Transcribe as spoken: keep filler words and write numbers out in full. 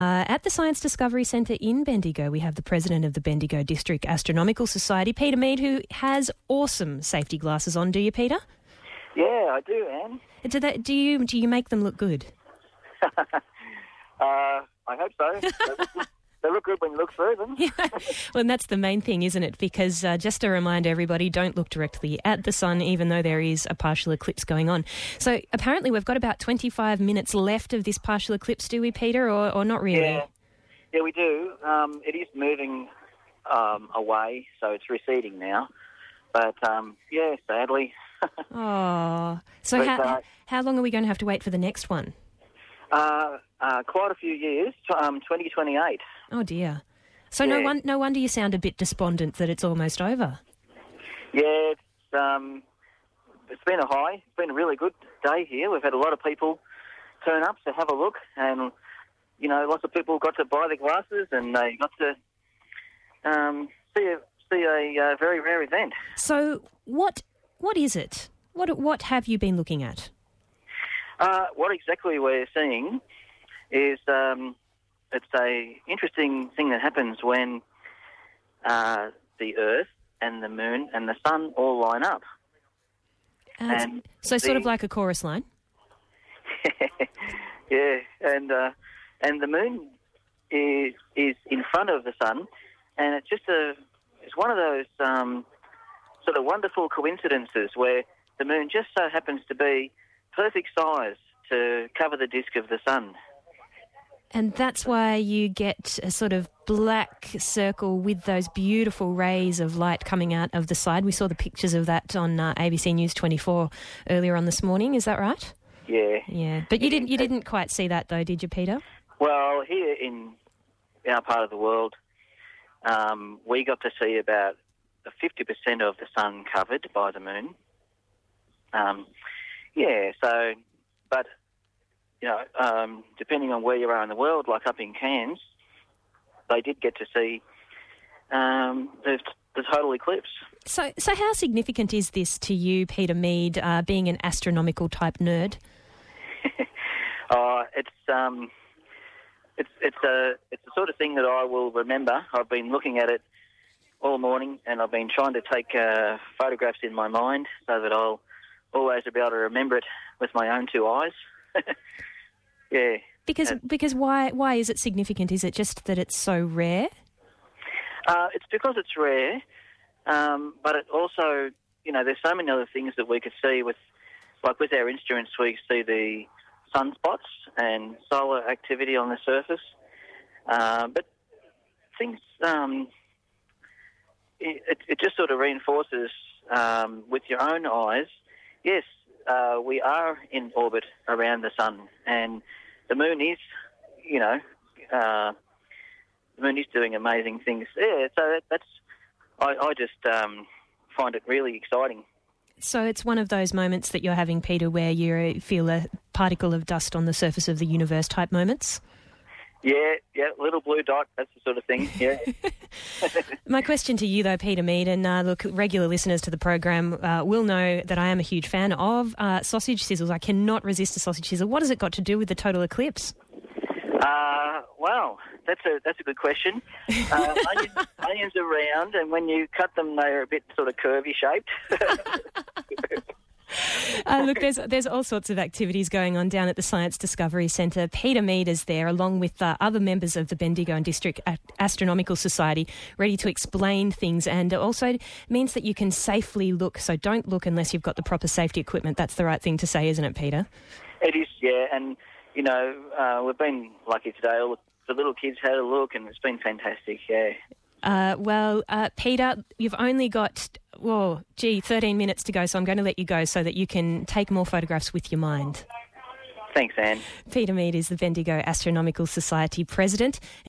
Uh, at the Science Discovery Centre in Bendigo, we have the president of the Bendigo District Astronomical Society, Peter Mead, who has awesome safety glasses on. Do you, Peter? Yeah, I do, Anne. Do, they, do you do you make them look good? uh, I hope so. They look, they look good when you look through them. Yeah. Well, and that's the main thing, isn't it? Because uh, just to remind everybody, don't look directly at the sun, even though there is a partial eclipse going on. So apparently we've got about twenty-five minutes left of this partial eclipse, do we, Peter, or, or not really? Yeah, yeah we do. Um, it is moving um, away, so it's receding now. But, um, yeah, sadly. Oh, so but, how, uh, how long are we going to have to wait for the next one? Uh, uh, quite a few years, um, twenty twenty-eight. Oh dear. So yeah. no one, no wonder you sound a bit despondent that it's almost over. Yeah, it's, um, it's been a high. It's been a really good day here. We've had a lot of people turn up to have a look, and you know, lots of people got to buy the glasses, and they got to um, see a see a uh, very rare event. So what what is it? What what have you been looking at? Uh, what exactly we're seeing is um, it's a interesting thing that happens when uh, the Earth and the Moon and the Sun all line up. Uh, and so the, sort of like a chorus line? Yeah, and uh, and the Moon is is in front of the Sun, and it's just a it's one of those um, sort of wonderful coincidences where the Moon just so happens to be perfect size to cover the disk of the Sun. And that's why you get a sort of black circle with those beautiful rays of light coming out of the side. We saw the pictures of that on uh, A B C News twenty-four earlier on this morning. Is that right? Yeah. Yeah. But you didn't you didn't quite see that though, did you, Peter? Well, here in our part of the world, um, we got to see about fifty percent of the Sun covered by the Moon. Um, yeah, so, but, you know, um, depending on where you are in the world, like up in Cairns, they did get to see um, the, the total eclipse. So, so how significant is this to you, Peter Mead, uh, being an astronomical type nerd? uh, it's um, it's it's a it's the sort of thing that I will remember. I've been looking at it all morning, and I've been trying to take uh, photographs in my mind so that I'll always be able to remember it with my own two eyes. Yeah. Because because why why is it significant? Is it just that it's so rare? Uh, it's because it's rare, um, but it also, you know, there's so many other things that we could see with, like with our instruments, we see the sunspots and solar activity on the surface. Uh, but things, um, it, it just sort of reinforces um, with your own eyes, yes, uh, we are in orbit around the Sun, and the Moon is, you know, uh, the Moon is doing amazing things. Yeah, so that, that's, I, I just um, find it really exciting. So it's one of those moments that you're having, Peter, where you feel a particle of dust on the surface of the universe type moments? Yeah, yeah, little blue dot, that's the sort of thing, yeah. My question to you, though, Peter Mead, and uh, look, regular listeners to the program uh, will know that I am a huge fan of uh, sausage sizzles. I cannot resist a sausage sizzle. What has it got to do with the total eclipse? Uh, well, that's a that's a good question. Uh, onions, onions are round, and when you cut them, they're a bit sort of curvy shaped. Uh, look, there's there's all sorts of activities going on down at the Science Discovery Centre. Peter Mead is there, along with uh, other members of the Bendigo and District Astronomical Society, ready to explain things, and also means that you can safely look. So don't look unless you've got the proper safety equipment. That's the right thing to say, isn't it, Peter? It is, yeah, and, you know, uh, we've been lucky today. All the little kids had a look, and it's been fantastic, yeah. Uh, well, uh, Peter, you've only got, whoa, gee, thirteen minutes to go, so I'm going to let you go so that you can take more photographs with your mind. Thanks, Anne. Peter Mead is the Bendigo Astronomical Society president.